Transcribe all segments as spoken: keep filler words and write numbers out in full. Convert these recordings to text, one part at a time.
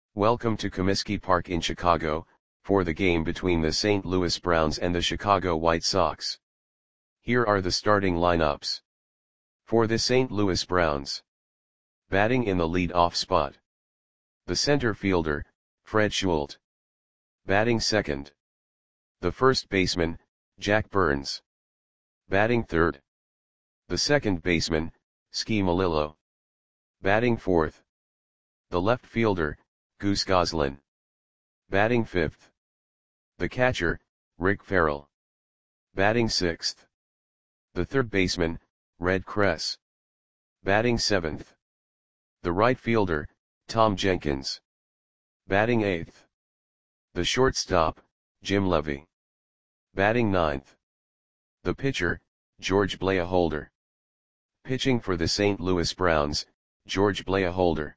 Welcome to Comiskey Park in Chicago, for the game between the Saint Louis Browns and the Chicago White Sox. Here are the starting lineups. For the Saint Louis Browns. Batting in the lead-off spot. The center fielder, Fred Schulte. Batting second. The first baseman, Jack Burns. Batting third. The second baseman, Ski Melillo. Batting fourth. The left fielder, Goose Goslin. Batting fifth. The catcher, Rick Farrell. Batting sixth. The third baseman, Red Kress. Batting seventh. The right fielder, Tom Jenkins. Batting eighth. The shortstop, Jim Levy. Batting ninth. The pitcher, George Blaholder. Pitching for the Saint Louis Browns, George Blaholder.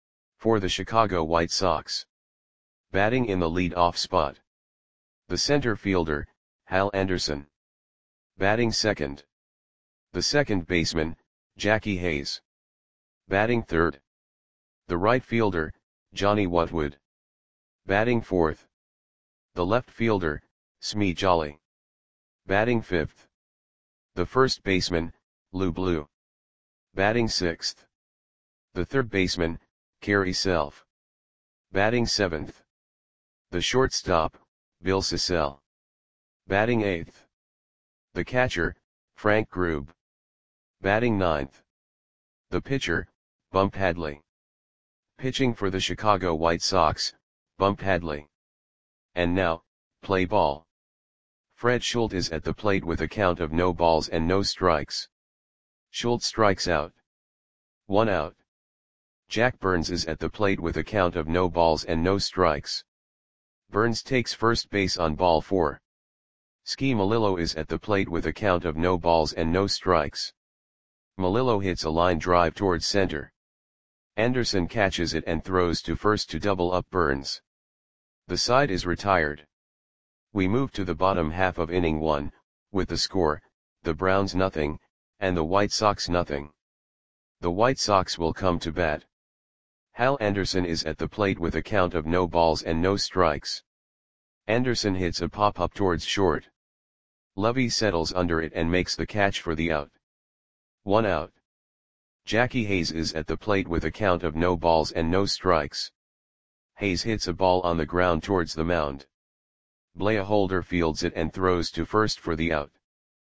For the Chicago White Sox. Batting in the lead-off spot. The center fielder, Hal Anderson. Batting second. The second baseman, Jackie Hayes. Batting third. The right fielder, Johnny Whatwood. Batting fourth. The left fielder, Smee Jolly. Batting fifth. The first baseman, Lou Blue. Batting sixth. The third baseman, Kerry Self. Batting seventh. The shortstop, Bill Sissell. Batting eighth. The catcher, Frank Grube. Batting ninth. The pitcher, Bump Hadley. Pitching for the Chicago White Sox, Bump Hadley. And now, play ball. Fred Schulte is at the plate with a count of no balls and no strikes. Schulte strikes out. One out. Jack Burns is at the plate with a count of no balls and no strikes. Burns takes first base on ball four. Ski Melillo is at the plate with a count of no balls and no strikes. Melillo hits a line drive towards center. Anderson catches it and throws to first to double up Burns. The side is retired. We move to the bottom half of inning one, with the score, the Browns nothing, and the White Sox nothing. The White Sox will come to bat. Hal Anderson is at the plate with a count of no balls and no strikes. Anderson hits a pop-up towards short. Levy settles under it and makes the catch for the out. One out. Jackie Hayes is at the plate with a count of no balls and no strikes. Hayes hits a ball on the ground towards the mound. Blaholder fields it and throws to first for the out.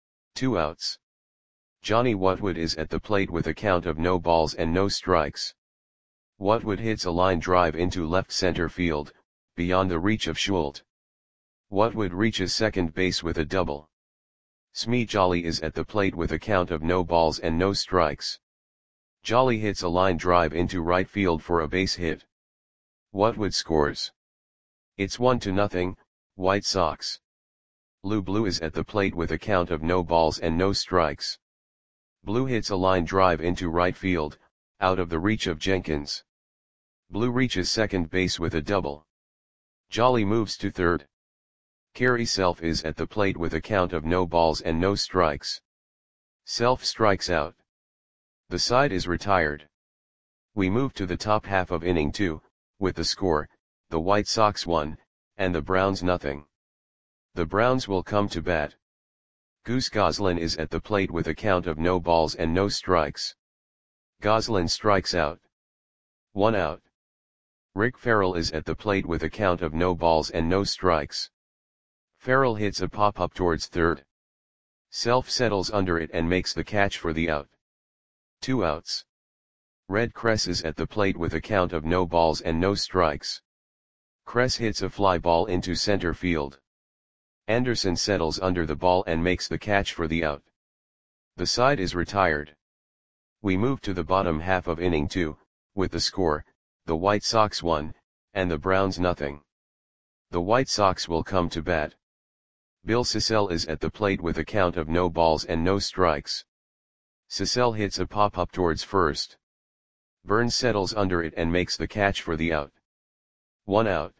Two outs. Johnny Whatwood is at the plate with a count of no balls and no strikes. Whatwood hits a line drive into left center field, beyond the reach of Schulte. Whatwood reaches second base with a double. Smee Jolly is at the plate with a count of no balls and no strikes. Jolly hits a line drive into right field for a base hit. Whatwood scores. It's one to nothing, White Sox. Lou Blue is at the plate with a count of no balls and no strikes. Blue hits a line drive into right field, out of the reach of Jenkins. Blue reaches second base with a double. Jolly moves to third. Kerry Self is at the plate with a count of no balls and no strikes. Self strikes out. The side is retired. We move to the top half of inning two, with the score, the White Sox one, and the Browns nothing. The Browns will come to bat. Goose Goslin is at the plate with a count of no balls and no strikes. Goslin strikes out. One out. Rick Farrell is at the plate with a count of no balls and no strikes. Farrell hits a pop-up towards third. Self settles under it and makes the catch for the out. Two outs. Red Kress is at the plate with a count of no balls and no strikes. Kress hits a fly ball into center field. Anderson settles under the ball and makes the catch for the out. The side is retired. We move to the bottom half of inning two, with the score, the White Sox one, and the Browns nothing. The White Sox will come to bat. Bill Sissell is at the plate with a count of no balls and no strikes. Sissell hits a pop-up towards first. Burns settles under it and makes the catch for the out. One out.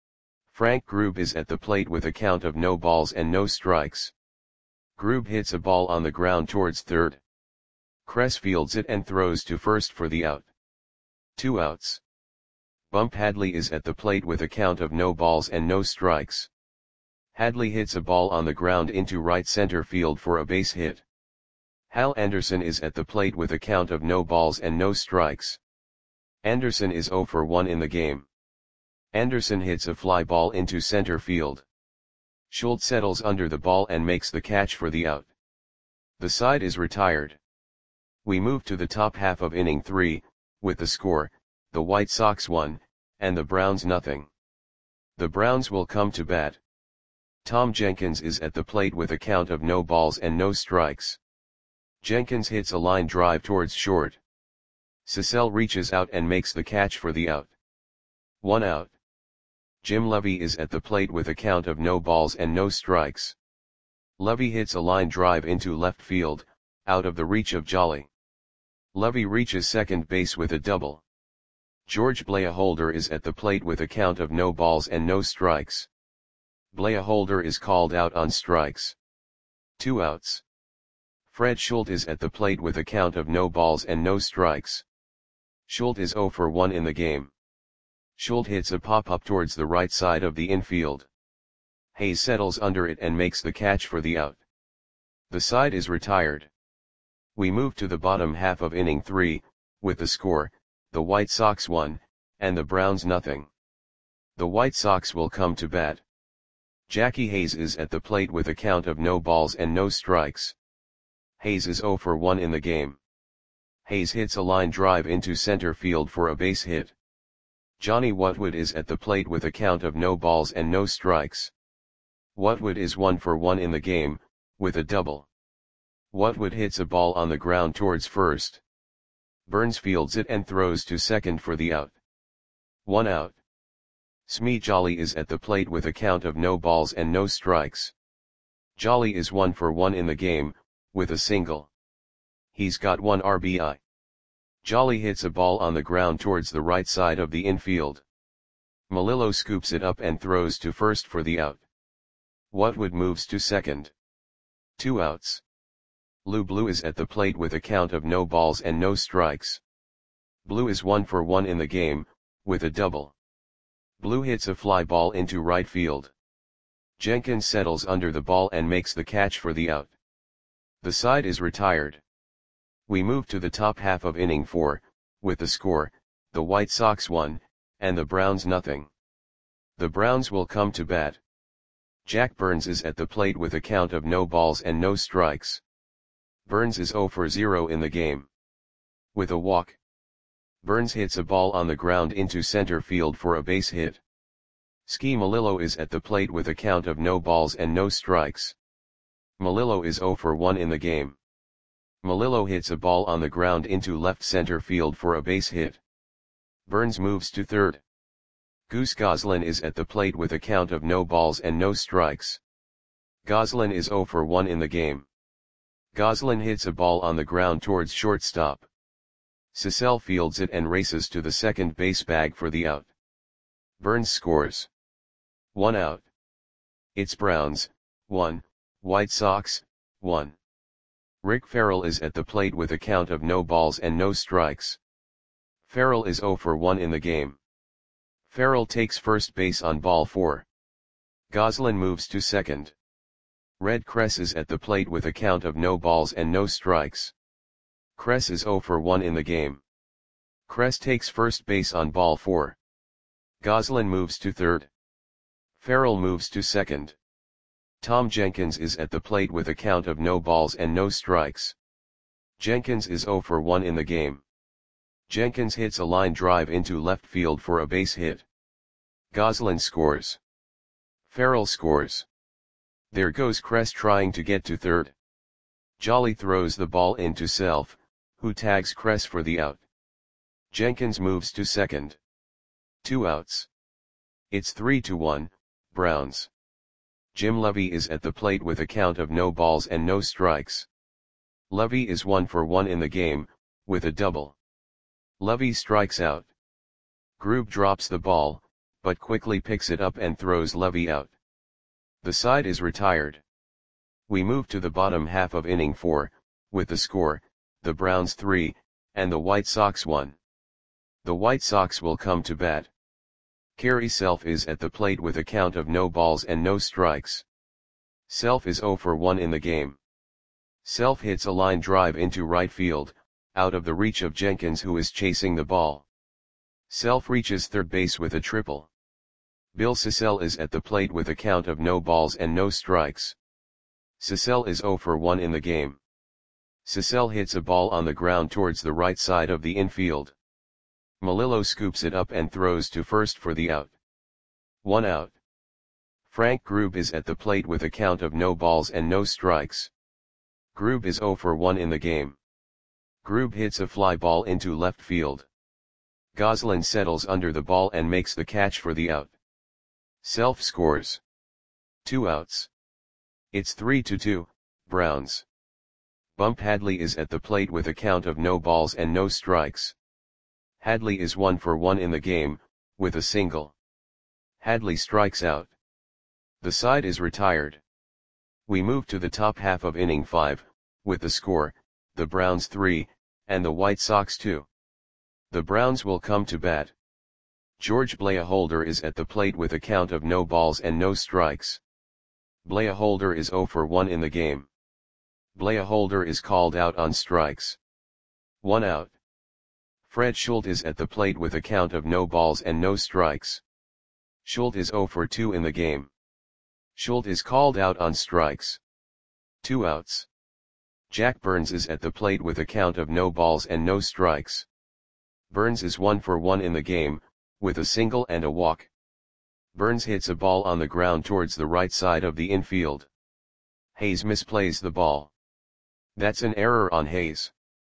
Frank Grube is at the plate with a count of no balls and no strikes. Grube hits a ball on the ground towards third. Kress fields it and throws to first for the out. Two outs. Bump Hadley is at the plate with a count of no balls and no strikes. Hadley hits a ball on the ground into right center field for a base hit. Hal Anderson is at the plate with a count of no balls and no strikes. Anderson is zero for one in the game. Anderson hits a fly ball into center field. Schultz settles under the ball and makes the catch for the out. The side is retired. We move to the top half of inning three, with the score, the White Sox one, and the Browns nothing. The Browns will come to bat. Tom Jenkins is at the plate with a count of no balls and no strikes. Jenkins hits a line drive towards short. Cecil reaches out and makes the catch for the out. One out. Jim Levy is at the plate with a count of no balls and no strikes. Levy hits a line drive into left field, out of the reach of Jolly. Levy reaches second base with a double. George Blaholder is at the plate with a count of no balls and no strikes. Blaholder is called out on strikes. Two outs. Fred Schultz is at the plate with a count of no balls and no strikes. Schultz is zero for one in the game. Schultz hits a pop-up towards the right side of the infield. Hayes settles under it and makes the catch for the out. The side is retired. We move to the bottom half of inning three, with the score, the White Sox one, and the Browns nothing. The White Sox will come to bat. Jackie Hayes is at the plate with a count of no balls and no strikes. Hayes is zero for one in the game. Hayes hits a line drive into center field for a base hit. Johnny Whatwood is at the plate with a count of no balls and no strikes. Whatwood is one for one in the game, with a double. Whatwood hits a ball on the ground towards first. Burns fields it and throws to second for the out. One out. Smee Jolly is at the plate with a count of no balls and no strikes. Jolly is one for one in the game, with a single. He's got one R B I. Jolly hits a ball on the ground towards the right side of the infield. Melillo scoops it up and throws to first for the out. Whatwood moves to second. Two outs. Lou Blue is at the plate with a count of no balls and no strikes. Blue is one for one in the game, with a double. Blue hits a fly ball into right field. Jenkins settles under the ball and makes the catch for the out. The side is retired. We move to the top half of inning four, with the score, the White Sox one, and the Browns nothing. The Browns will come to bat. Jack Burns is at the plate with a count of no balls and no strikes. Burns is zero for zero in the game. With a walk. Burns hits a ball on the ground into center field for a base hit. Ski Melillo is at the plate with a count of no balls and no strikes. Melillo is zero for one in the game. Melillo hits a ball on the ground into left center field for a base hit. Burns moves to third. Goose Goslin is at the plate with a count of no balls and no strikes. Goslin is zero for one in the game. Goslin hits a ball on the ground towards shortstop. Cecil fields it and races to the second base bag for the out. Burns scores. One out. It's Browns, one, White Sox, one. Rick Farrell is at the plate with a count of no balls and no strikes. Farrell is zero for one in the game. Farrell takes first base on ball four. Goslin moves to second. Red Kress is at the plate with a count of no balls and no strikes. Kress is zero for one in the game. Kress takes first base on ball four. Goslin moves to third. Farrell moves to second. Tom Jenkins is at the plate with a count of no balls and no strikes. Jenkins is zero for one in the game. Jenkins hits a line drive into left field for a base hit. Goslin scores. Farrell scores. There goes Kress trying to get to third. Jolly throws the ball into Self, who tags Kress for the out. Jenkins moves to second. Two outs. It's three to one, Browns. Jim Levy is at the plate with a count of no balls and no strikes. Levy is one for one in the game, with a double. Levy strikes out. Grube drops the ball, but quickly picks it up and throws Levy out. The side is retired. We move to the bottom half of inning four, with the score, the Browns three, and the White Sox one. The White Sox will come to bat. Carry Self is at the plate with a count of no balls and no strikes. Self is zero for one in the game. Self hits a line drive into right field, out of the reach of Jenkins, who is chasing the ball. Self reaches third base with a triple. Bill Sissell is at the plate with a count of no balls and no strikes. Sissell is zero for one in the game. Sissell hits a ball on the ground towards the right side of the infield. Melillo scoops it up and throws to first for the out. One out. Frank Grube is at the plate with a count of no balls and no strikes. Grube is zero for one in the game. Grube hits a fly ball into left field. Goslin settles under the ball and makes the catch for the out. Self scores. Two outs. It's three to two, Browns. Bump Hadley is at the plate with a count of no balls and no strikes. Hadley is one for one in the game, with a single. Hadley strikes out. The side is retired. We move to the top half of inning five, with the score, the Browns three, and the White Sox two. The Browns will come to bat. George Blaholder is at the plate with a count of no balls and no strikes. Blaholder is zero for one in the game. Blaholder is called out on strikes. One out. Fred Schultz is at the plate with a count of no balls and no strikes. Schultz is zero for two in the game. Schultz is called out on strikes. Two outs. Jack Burns is at the plate with a count of no balls and no strikes. Burns is one for one in the game, with a single and a walk. Burns hits a ball on the ground towards the right side of the infield. Hayes misplays the ball. That's an error on Hayes.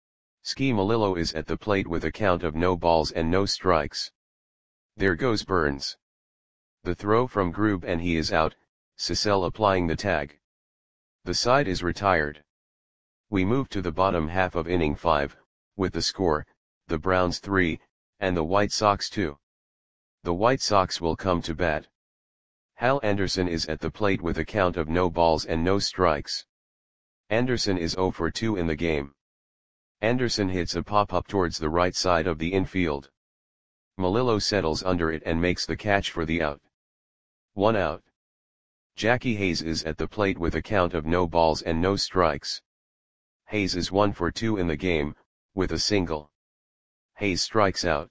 Ski Melillo is at the plate with a count of no balls and no strikes. There goes Burns. The throw from Grube and he is out, Sissell applying the tag. The side is retired. We move to the bottom half of inning five, with the score, the Browns three, and the White Sox two. The White Sox will come to bat. Hal Anderson is at the plate with a count of no balls and no strikes. Anderson is zero for two in the game. Anderson hits a pop-up towards the right side of the infield. Melillo settles under it and makes the catch for the out. One out. Jackie Hayes is at the plate with a count of no balls and no strikes. Hayes is one for two in the game, with a single. Hayes strikes out.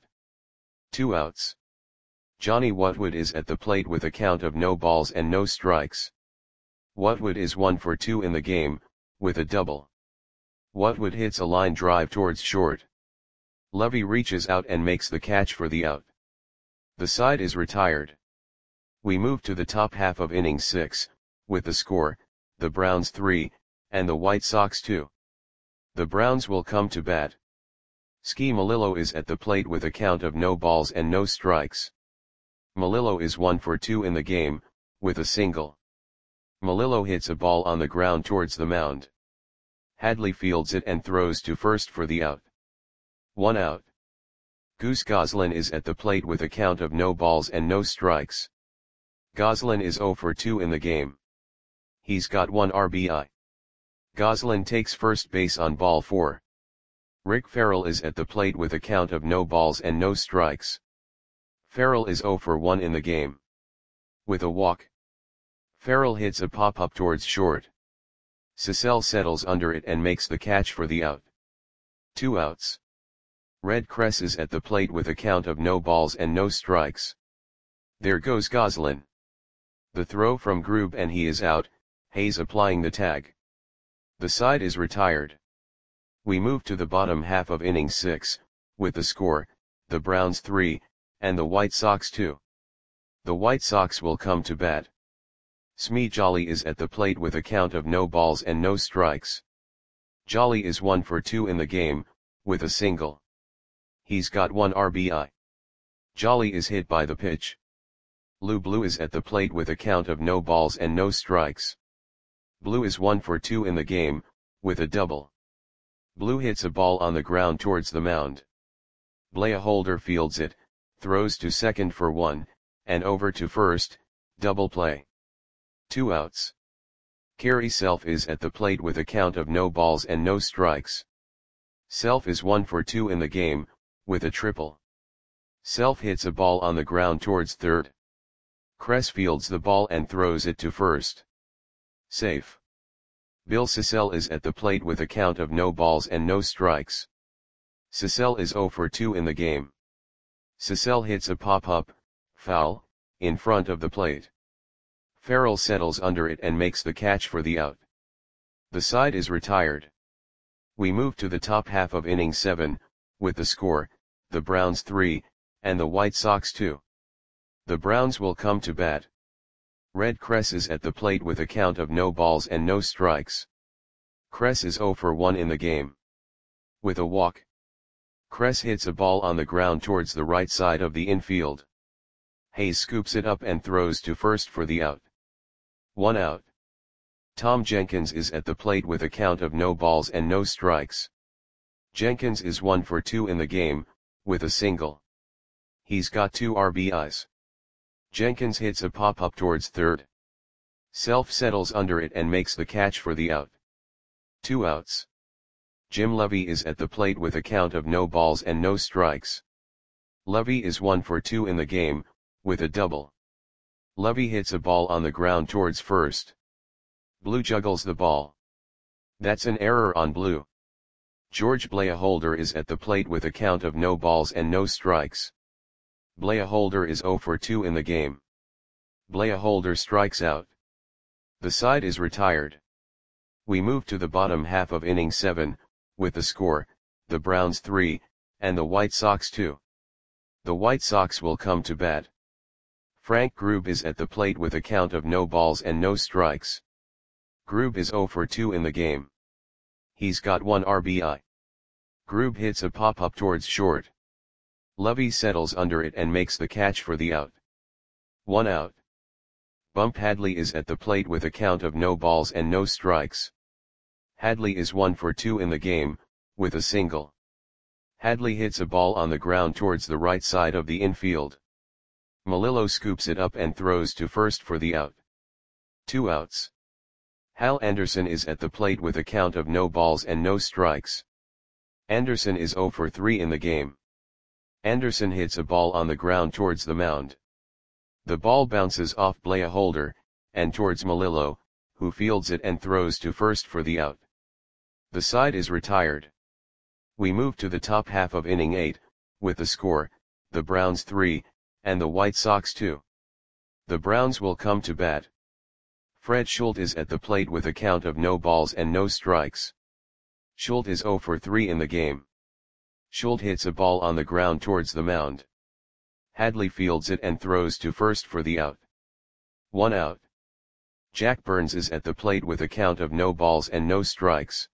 Two outs. Johnny Whatwood is at the plate with a count of no balls and no strikes. Whatwood is one for two in the game, with a double. Whatwood hits a line drive towards short. Levy reaches out and makes the catch for the out. The side is retired. We move to the top half of inning six, with the score, the Browns three, and the White Sox two. The Browns will come to bat. Ski Melillo is at the plate with a count of no balls and no strikes. Melillo is one for two in the game, with a single. Melillo hits a ball on the ground towards the mound. Hadley fields it and throws to first for the out. One out. Goose Goslin is at the plate with a count of no balls and no strikes. Goslin is zero for two in the game. He's got one R B I. Goslin takes first base on ball four. Rick Farrell is at the plate with a count of no balls and no strikes. Farrell is zero for one in the game. With a walk. Farrell hits a pop-up towards short. Sissell settles under it and makes the catch for the out. Two outs. Red Cress is at the plate with a count of no balls and no strikes. There goes Goslin. The throw from Grube and he is out, Hayes applying the tag. The side is retired. We move to the bottom half of inning six, with the score, the Browns three, and the White Sox two. The White Sox will come to bat. Smee Jolly is at the plate with a count of no balls and no strikes. Jolly is one for two in the game, with a single. He's got one R B I. Jolly is hit by the pitch. Lou Blue is at the plate with a count of no balls and no strikes. Blue is one for two in the game, with a double. Blue hits a ball on the ground towards the mound. Blaholder fields it, throws to second for one, and over to first, double play. Two outs. Carey Self is at the plate with a count of no balls and no strikes. Self is one for two in the game, with a triple. Self hits a ball on the ground towards third. Kress fields the ball and throws it to first. Safe. Bill Sissel is at the plate with a count of no balls and no strikes. Sissel is zero for two in the game. Sissel hits a pop-up, foul, in front of the plate. Farrell settles under it and makes the catch for the out. The side is retired. We move to the top half of inning seven, with the score, the Browns three, and the White Sox two. The Browns will come to bat. Red Kress is at the plate with a count of no balls and no strikes. Kress is zero for one in the game. With a walk. Kress hits a ball on the ground towards the right side of the infield. Hayes scoops it up and throws to first for the out. One out. Tom Jenkins is at the plate with a count of no balls and no strikes. Jenkins is one for two in the game, with a single. He's got two R B Is. Jenkins hits a pop-up towards third. Self settles under it and makes the catch for the out. Two outs. Jim Levy is at the plate with a count of no balls and no strikes. Levy is one for two in the game, with a double. Levy hits a ball on the ground towards first. Blue juggles the ball. That's an error on Blue. George Blaholder is at the plate with a count of no balls and no strikes. Blaholder is zero for two in the game. Blaholder strikes out. The side is retired. We move to the bottom half of inning seven, with the score, the Browns three, and the White Sox two. The White Sox will come to bat. Frank Grube is at the plate with a count of no balls and no strikes. Grube is zero for two in the game. He's got one R B I. Grube hits a pop-up towards short. Levy settles under it and makes the catch for the out. One out. Bump Hadley is at the plate with a count of no balls and no strikes. Hadley is one for two in the game, with a single. Hadley hits a ball on the ground towards the right side of the infield. Melillo scoops it up and throws to first for the out. Two outs. Hal Anderson is at the plate with a count of no balls and no strikes. Anderson is zero for three in the game. Anderson hits a ball on the ground towards the mound. The ball bounces off Blaholder, and towards Melillo, who fields it and throws to first for the out. The side is retired. We move to the top half of inning eight, with the score, the Browns three, and the White Sox two. The Browns will come to bat. Fred Schultz is at the plate with a count of no balls and no strikes. Schultz is zero for three in the game. Schultz hits a ball on the ground towards the mound. Hadley fields it and throws to first for the out. One out. Jack Burns is at the plate with a count of no balls and no strikes.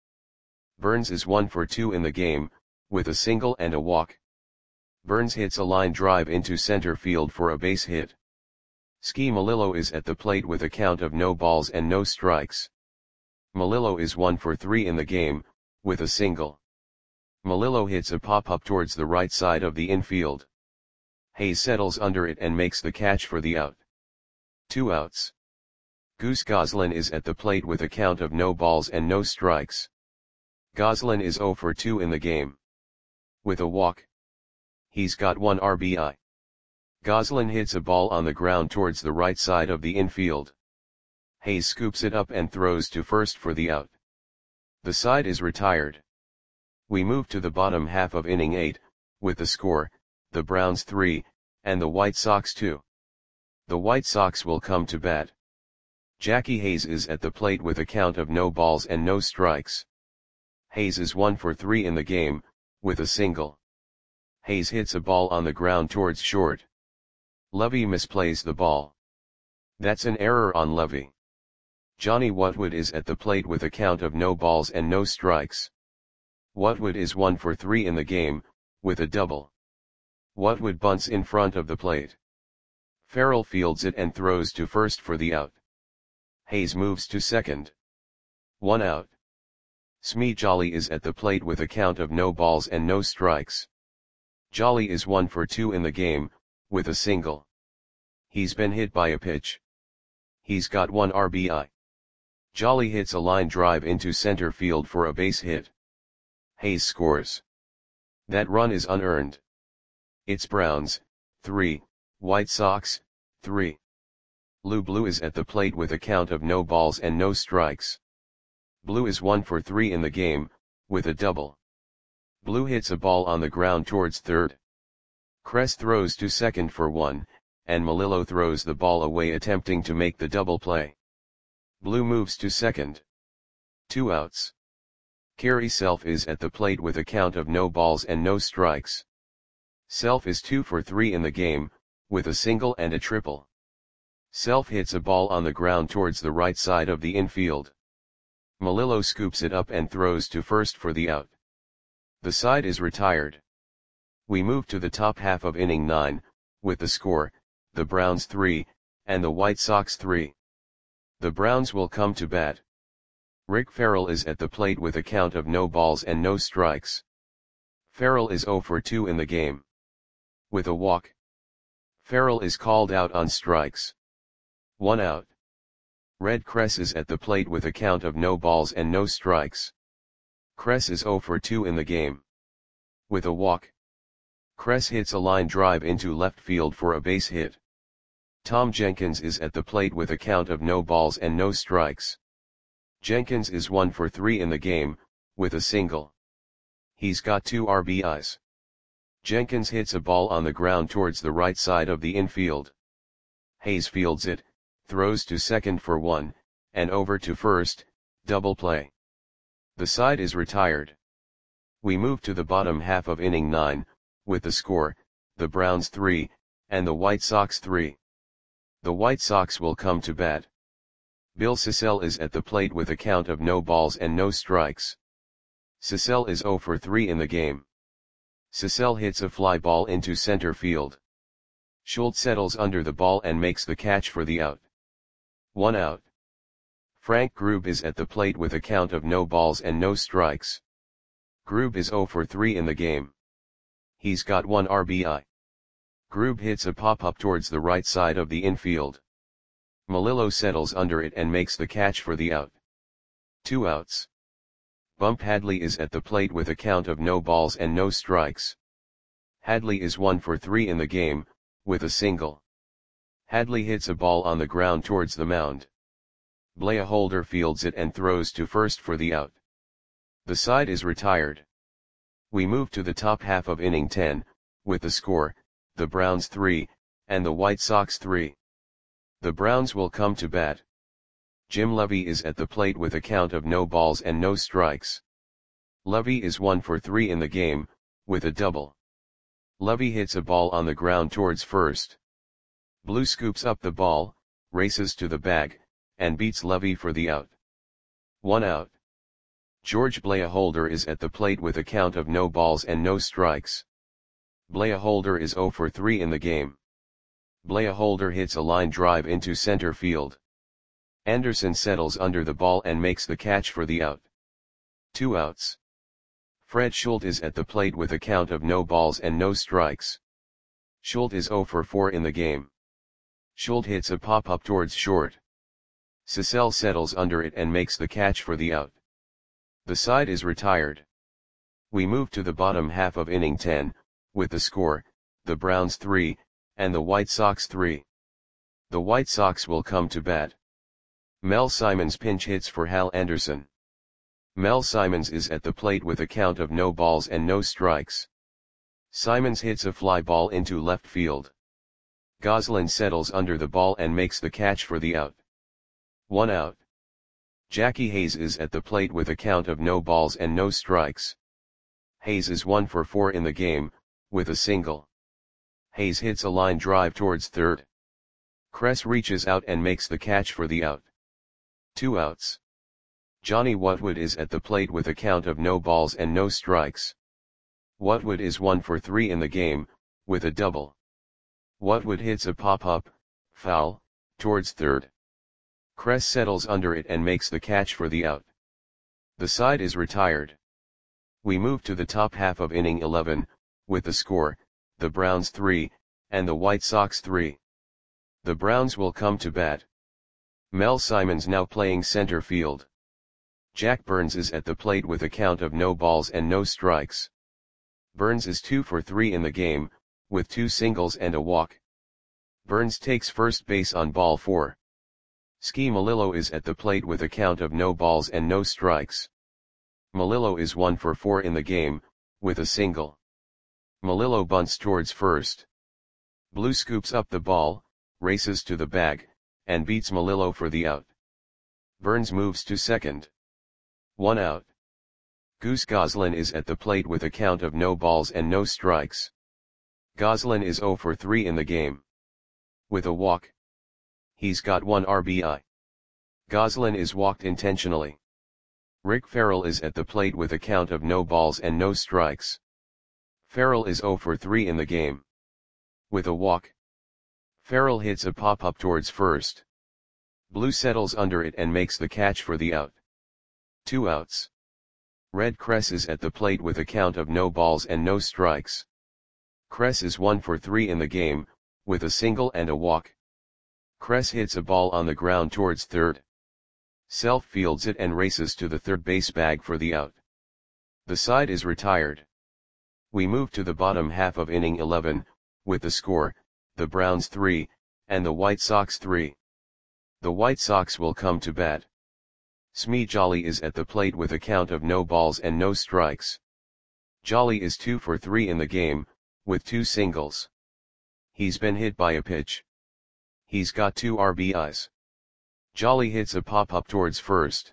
Burns is one for two in the game, with a single and a walk. Burns hits a line drive into center field for a base hit. Ski Melillo is at the plate with a count of no balls and no strikes. Melillo is one for three in the game, with a single. Melillo hits a pop-up towards the right side of the infield. Hayes settles under it and makes the catch for the out. Two outs. Goose Goslin is at the plate with a count of no balls and no strikes. Goslin is zero for two in the game. With a walk. He's got one R B I. Goslin hits a ball on the ground towards the right side of the infield. Hayes scoops it up and throws to first for the out. The side is retired. We move to the bottom half of inning eight, with the score, the Browns three, and the White Sox two. The White Sox will come to bat. Jackie Hayes is at the plate with a count of no balls and no strikes. Hayes is one for three in the game, with a single. Hayes hits a ball on the ground towards short. Levy misplays the ball. That's an error on Levy. Johnny Whatwood is at the plate with a count of no balls and no strikes. Whatwood is one for three in the game, with a double. Whatwood bunts in front of the plate. Farrell fields it and throws to first for the out. Hayes moves to second. One out. Smee Jolly is at the plate with a count of no balls and no strikes. Jolly is one for two in the game, with a single. He's been hit by a pitch. He's got one R B I. Jolly hits a line drive into center field for a base hit. Hayes scores. That run is unearned. It's Browns, three, White Sox, three. Lou Blue is at the plate with a count of no balls and no strikes. Blue is one for three in the game, with a double. Blue hits a ball on the ground towards third. Cress throws to second for one, and Melillo throws the ball away attempting to make the double play. Blue moves to second. Two outs. Kerry Self is at the plate with a count of no balls and no strikes. Self is two for three in the game, with a single and a triple. Self hits a ball on the ground towards the right side of the infield. Melillo scoops it up and throws to first for the out. The side is retired. We move to the top half of inning nine, with the score, the Browns three, and the White Sox three. The Browns will come to bat. Rick Farrell is at the plate with a count of no balls and no strikes. Farrell is zero for two in the game. With a walk. Farrell is called out on strikes. One out. Red Cress is at the plate with a count of no balls and no strikes. Cress is zero for two in the game. With a walk. Cress hits a line drive into left field for a base hit. Tom Jenkins is at the plate with a count of no balls and no strikes. Jenkins is one for three in the game, with a single. He's got two R B Is. Jenkins hits a ball on the ground towards the right side of the infield. Hayes fields it, throws to second for one, and over to first, double play. The side is retired. We move to the bottom half of inning nine, with the score, the Browns three, and the White Sox three. The White Sox will come to bat. Bill Sissell is at the plate with a count of no balls and no strikes. Sissell is zero for three in the game. Sissell hits a fly ball into center field. Schultz settles under the ball and makes the catch for the out. One out. Frank Grube is at the plate with a count of no balls and no strikes. Grube is zero for three in the game. He's got one R B I. Grube hits a pop-up towards the right side of the infield. Melillo settles under it and makes the catch for the out. Two outs. Bump Hadley is at the plate with a count of no balls and no strikes. Hadley is one for three in the game, with a single. Hadley hits a ball on the ground towards the mound. Blair Holder fields it and throws to first for the out. The side is retired. We move to the top half of inning ten, with the score, the Browns three, and the White Sox three. The Browns will come to bat. Jim Levy is at the plate with a count of no balls and no strikes. Levy is one for three in the game, with a double. Levy hits a ball on the ground towards first. Blue scoops up the ball, races to the bag, and beats Levy for the out. One out. George Blair Holder is at the plate with a count of no balls and no strikes. Blair Holder is zero for three in the game. Blair Holder hits a line drive into center field. Anderson settles under the ball and makes the catch for the out. Two outs. Fred Schultz is at the plate with a count of no balls and no strikes. Schultz is zero for four in the game. Schultz hits a pop-up towards short. Sissell settles under it and makes the catch for the out. The side is retired. We move to the bottom half of inning ten, with the score, the Browns three, and the White Sox three. The White Sox will come to bat. Mel Simons pinch hits for Hal Anderson. Mel Simons is at the plate with a count of no balls and no strikes. Simons hits a fly ball into left field. Goslin settles under the ball and makes the catch for the out. One out. Jackie Hayes is at the plate with a count of no balls and no strikes. Hayes is one for four in the game, with a single. Hayes hits a line drive towards third. Cress reaches out and makes the catch for the out. Two outs. Johnny Whatwood is at the plate with a count of no balls and no strikes. Whatwood is one for three in the game, with a double. Whatwood hits a pop-up, foul, towards third. Cress settles under it and makes the catch for the out. The side is retired. We move to the top half of inning eleven, with the score, the Browns three, and the White Sox three. The Browns will come to bat. Mel Simons now playing center field. Jack Burns is at the plate with a count of no balls and no strikes. Burns is two for three in the game, with two singles and a walk. Burns takes first base on ball four. Ski Melillo is at the plate with a count of no balls and no strikes. Melillo is one for four in the game, with a single. Melillo bunts towards first. Blue scoops up the ball, races to the bag, and beats Melillo for the out. Burns moves to second. One out. Goose Goslin is at the plate with a count of no balls and no strikes. Goslin is zero for three in the game. With a walk. He's got one R B I. Goslin is walked intentionally. Rick Farrell is at the plate with a count of no balls and no strikes. Farrell is zero for three in the game. With a walk. Farrell hits a pop-up towards first. Blue settles under it and makes the catch for the out. Two outs. Red Kress is at the plate with a count of no balls and no strikes. Kress is one for three in the game, with a single and a walk. Kress hits a ball on the ground towards third. Self fields it and races to the third base bag for the out. The side is retired. We move to the bottom half of inning eleven, with the score, the Browns three, and the White Sox three. The White Sox will come to bat. Smee Jolly is at the plate with a count of no balls and no strikes. Jolly is two for three in the game, with two singles. He's been hit by a pitch. He's got two R B Is. Jolly hits a pop-up towards first.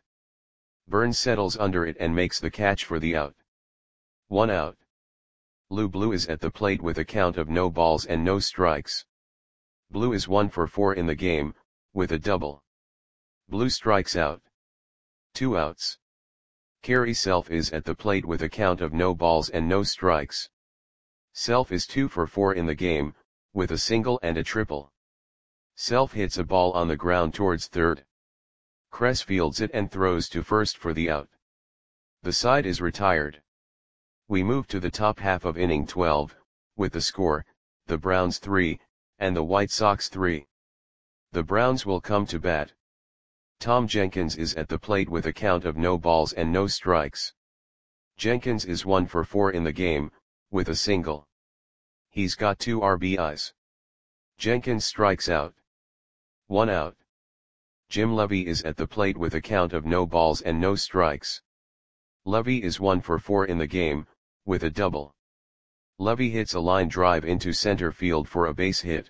Burns settles under it and makes the catch for the out. One out. Lou Blue is at the plate with a count of no balls and no strikes. Blue is one for four in the game, with a double. Blue strikes out. Two outs. Kerry Self is at the plate with a count of no balls and no strikes. Self is two for four in the game, with a single and a triple. Self hits a ball on the ground towards third. Kress fields it and throws to first for the out. The side is retired. We move to the top half of inning twelve, with the score, the Browns three, and the White Sox three. The Browns will come to bat. Tom Jenkins is at the plate with a count of no balls and no strikes. Jenkins is one for four in the game, with a single. He's got two R B Is. Jenkins strikes out. One out. Jim Levy is at the plate with a count of no balls and no strikes. Levy is one for four in the game, with a double. Levy hits a line drive into center field for a base hit.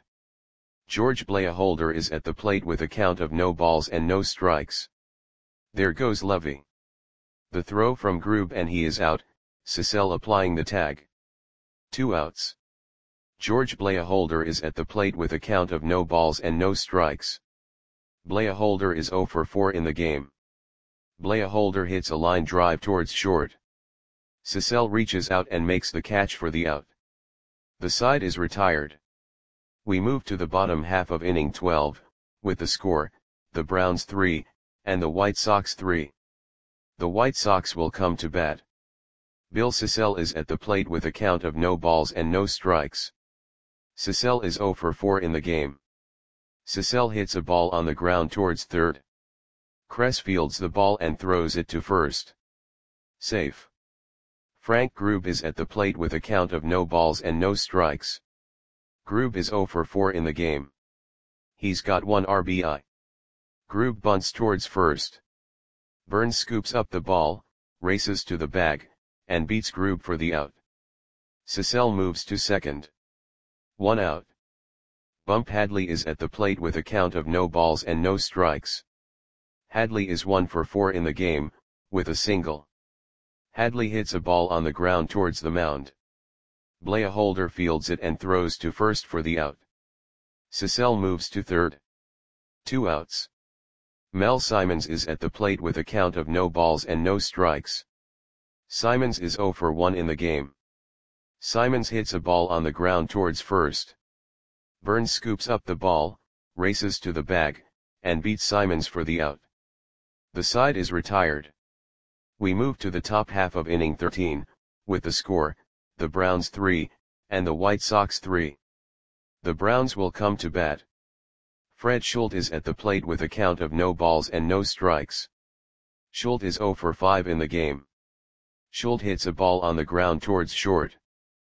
George Blaholder is at the plate with a count of no balls and no strikes. There goes Levy. The throw from Grube and he is out, Cecil applying the tag. Two outs. George Blaholder is at the plate with a count of no balls and no strikes. Blaholder is zero for four in the game. Blaholder hits a line drive towards short. Cecil reaches out and makes the catch for the out. The side is retired. We move to the bottom half of inning twelve, with the score, the Browns three, and the White Sox three. The White Sox will come to bat. Bill Cecil is at the plate with a count of no balls and no strikes. Cecil is zero for four in the game. Cecil hits a ball on the ground towards third. Kress fields the ball and throws it to first. Safe. Frank Grube is at the plate with a count of no balls and no strikes. Grube is zero for four in the game. He's got one R B I. Grube bunts towards first. Burns scoops up the ball, races to the bag, and beats Grube for the out. Cecil moves to second. One out. Bump Hadley is at the plate with a count of no balls and no strikes. Hadley is one for four in the game, with a single. Hadley hits a ball on the ground towards the mound. Blaholder fields it and throws to first for the out. Cecil moves to third. Two outs. Mel Simons is at the plate with a count of no balls and no strikes. Simons is zero for one in the game. Simons hits a ball on the ground towards first. Burns scoops up the ball, races to the bag, and beats Simons for the out. The side is retired. We move to the top half of inning thirteen, with the score, the Browns three, and the White Sox three. The Browns will come to bat. Fred Schultz is at the plate with a count of no balls and no strikes. Schultz is zero for five in the game. Schultz hits a ball on the ground towards short.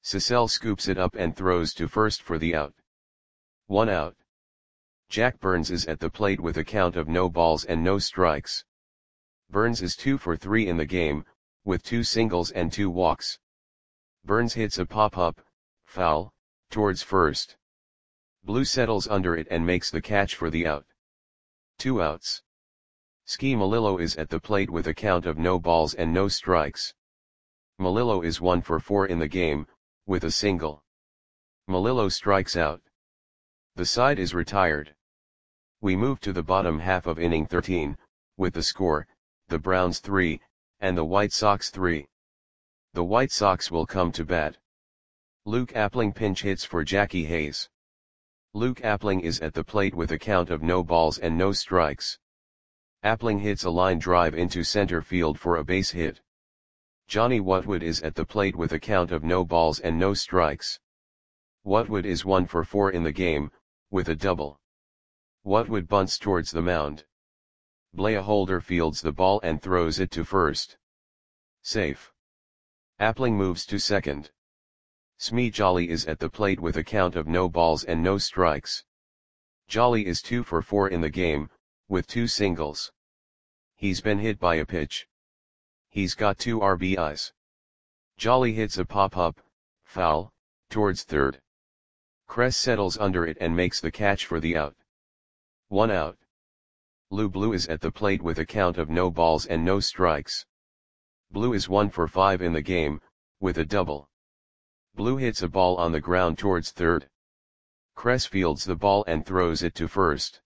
Cecil scoops it up and throws to first for the out. One out. Jack Burns is at the plate with a count of no balls and no strikes. Burns is two for three in the game, with two singles and two walks. Burns hits a pop-up, foul, towards first. Blue settles under it and makes the catch for the out. Two outs. Ski Melillo is at the plate with a count of no balls and no strikes. Melillo is one for four in the game, with a single. Melillo strikes out. The side is retired. We move to the bottom half of inning thirteen, with the score, the Browns three, and the White Sox three. The White Sox will come to bat. Luke Appling pinch hits for Jackie Hayes. Luke Appling is at the plate with a count of no balls and no strikes. Appling hits a line drive into center field for a base hit. Johnny Whatwood is at the plate with a count of no balls and no strikes. Whatwood is one for four in the game, with a double. Whatwood bunts towards the mound. Blair Holder fields the ball and throws it to first. Safe. Appling moves to second. Smee Jolly is at the plate with a count of no balls and no strikes. Jolly is two for four in the game, with two singles. He's been hit by a pitch. He's got two R B Is. Jolly hits a pop-up, foul, towards third. Kress settles under it and makes the catch for the out. One out. Lou Blue is at the plate with a count of no balls and no strikes. Blue is one for five in the game, with a double. Blue hits a ball on the ground towards third. Kress fields the ball and throws it to first.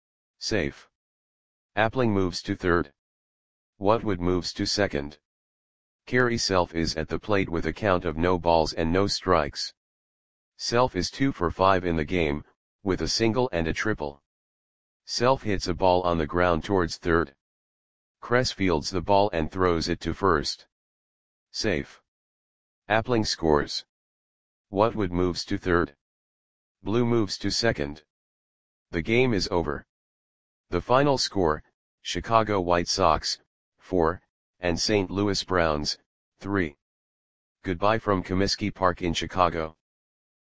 Safe. Appling moves to third. Whatwood moves to second. Kerry Self is at the plate with a count of no balls and no strikes. Self is two for five in the game, with a single and a triple. Self hits a ball on the ground towards third. Kress fields the ball and throws it to first. Safe. Appling scores. Whatwood moves to third. Blue moves to second. The game is over. The final score, Chicago White Sox, four, and Saint Louis Browns, three. Goodbye from Comiskey Park in Chicago.